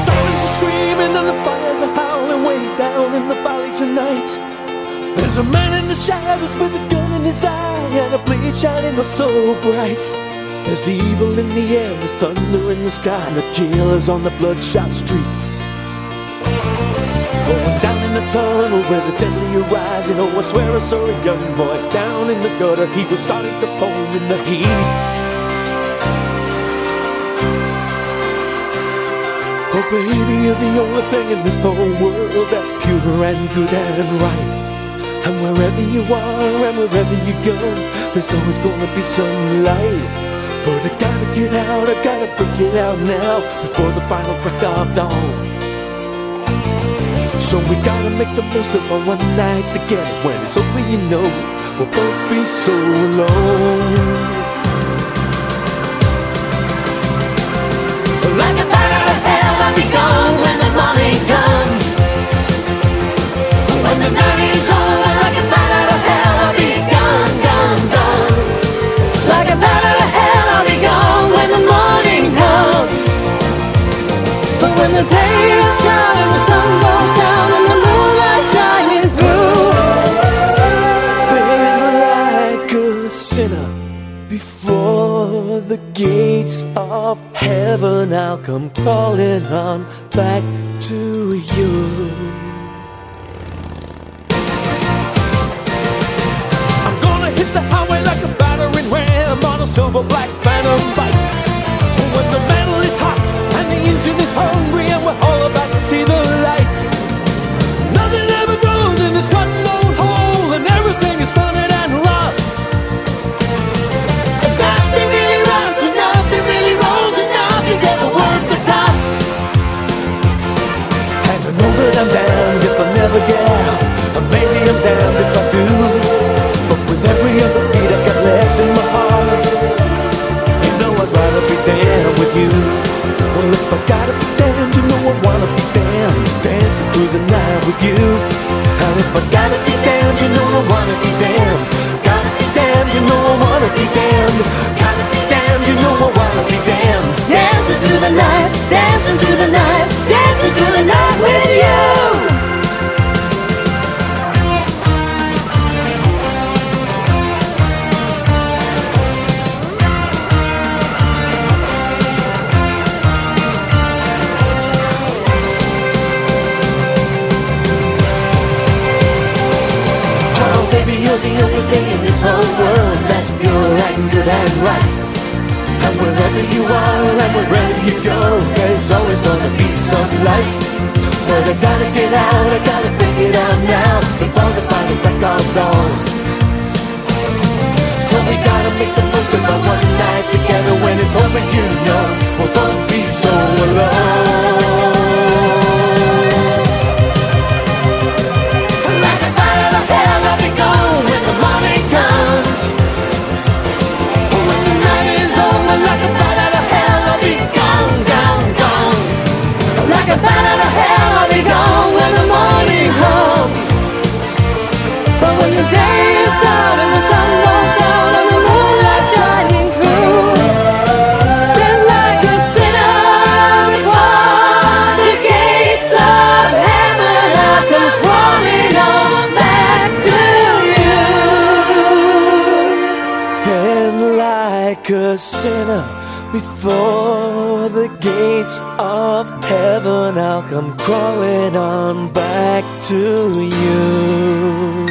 sirens are screaming and the fires are howling way down in the valley tonight. There's a man in the shadows with a gun in his eye and a blade shining oh so bright. There's evil in the air, there's thunder in the sky, and the killers on the bloodshot streets. Going down in the tunnel where the deadly are rising. Oh, I swear I saw a young boy down in the gutter. He was starting to foam in the heat. Oh baby, you're the only thing in this whole world that's pure and good and right. And wherever you are and wherever you go, there's always gonna be some light. But I gotta get out, I gotta break it out now, before the final crack of dawn. So we gotta make the most of our one night together. When it's over, you know, we'll both be so alone. Like a bat out of hell, I'll be gone when the morning comes. When the night is over, like a bat out of hell, I'll be gone, gone, gone. Like a bat out of hell, I'll be gone when the morning comes. But when the day is done and the sun goes down and the moonlight shining through, feeling like a sinner before the gates of heaven, I'll come crawling on back to you. I'm gonna hit the highway like a battering ram on a silver black phantom bike. When the metal is hot and the engine is hungry and we're all about to see the light. Nothing ever grows in this one old hole and everything is flooded and lost. nothing really runs and nothing really rolls and nothing's ever worth the cost. And I know that I'm damned if I never get out, and maybe I'm damned if I do. But with every other beat I got left in my heart, you know I'd rather be damned with you. Well, if I gotta be damned, you know I wanna be damned, dancing through the night with you. And if I gotta be damned, you know I wanna be damned. Gotta be damned, you know I wanna be damned. Gotta be damned, you know I wanna be damned. Dancing through the night, dancing through the night, dancing through the night with you. Baby, you're the only thing in this whole world that's pure and good and right. And wherever you are and wherever you go, there's always gonna be some light. But I gotta get out, I gotta break it out now, before the final crack of dawn. So we gotta make the most of our one night together. When it's over, you know, we'll both be so alone. Like a bat out of hell, I'll be gone when the morning comes. When the night is over, like a bat out of hell, I'll be gone, gone, gone. Like a bat out of hell, I'll be gone when the morning comes. But when the day is done and the sun goes down and the moonlight shining through, then like a sinner before the gates of heaven, I'll come crawling on back to you. Then like a sinner before the gates of heaven, I'll come crawling on back to you.